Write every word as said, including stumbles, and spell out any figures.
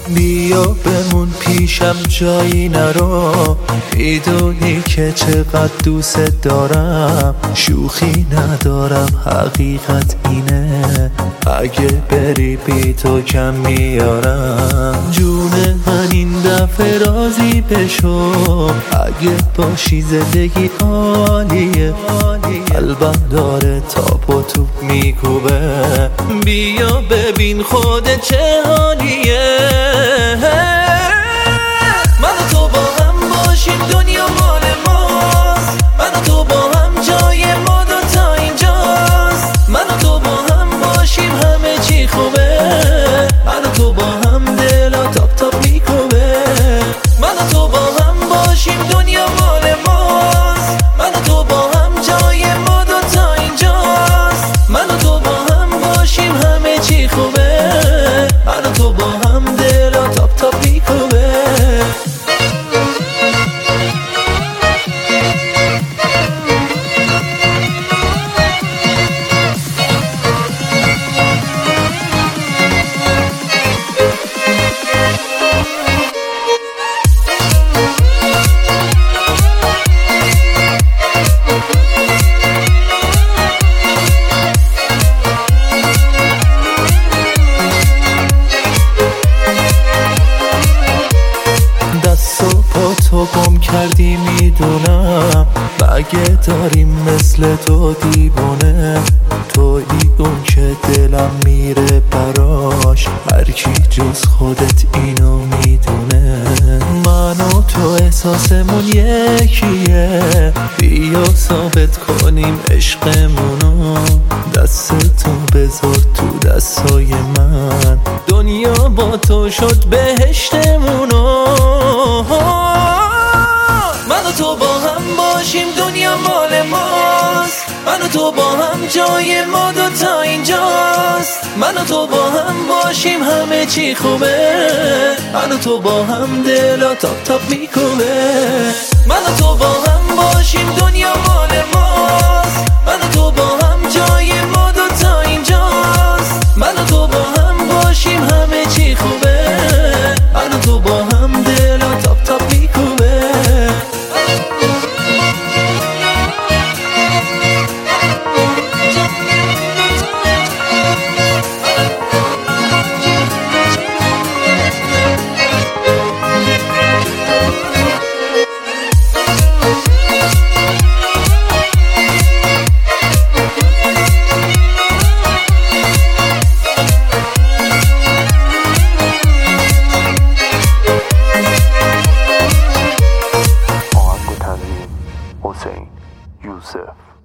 بیا بمون پیشم جایی نرو، میدونی که چقدر دوست دارم. شوخی ندارم حقیقت اینه، اگه بری بی تو کم میارم. جون من این دفعه راضی بشو، اگه باشی زندگی عالیه. قلبم داره تاپ و توپ میکوبه، بیا ببین خودت چه حالیه. من و تو با هم باشیم دنیا مال ماست، من و تو با هم جای ما دو تا اینجاست. من و تو با هم باشیم همه چی خوبه، من و تو با هم دلا تاپ تاپ میکوبه. من و تو با هم باشیم دنیا مال ماست، من و تو با هم جای ما دو تا اینجاست. من و تو با هم باشیم همه چی خوبه، من و تو با هم دلا تاپ تاپ میکوبه. تو گم کردی میدونم، مگه داریم مثل تو دیوونه. تویی اون که دلم میره براش، هر کی جز خودت اینو میدونه. من و تو احساسمون یکیه، بیا ثابت کنیم عشقمونو. دستتو بذار تو دستای من، دنیا با تو شد بهشتمونو. من و تو با هم باشیم دنیا مال ماست، من و تو با هم جای ما دو تا اینجاست. من و تو با هم باشیم همه چی خوبه، من و تو با هم دلا تاپ تاپ میکوبه. من و تو با هم باشیم دنیا مال ماست، من و تو با هم جای ما دو تا اینجاست. من و تو با هم باشیم همه چی خوبه، من و تو با هم دلا تاپ تاپ میکوبه. حسین یوسف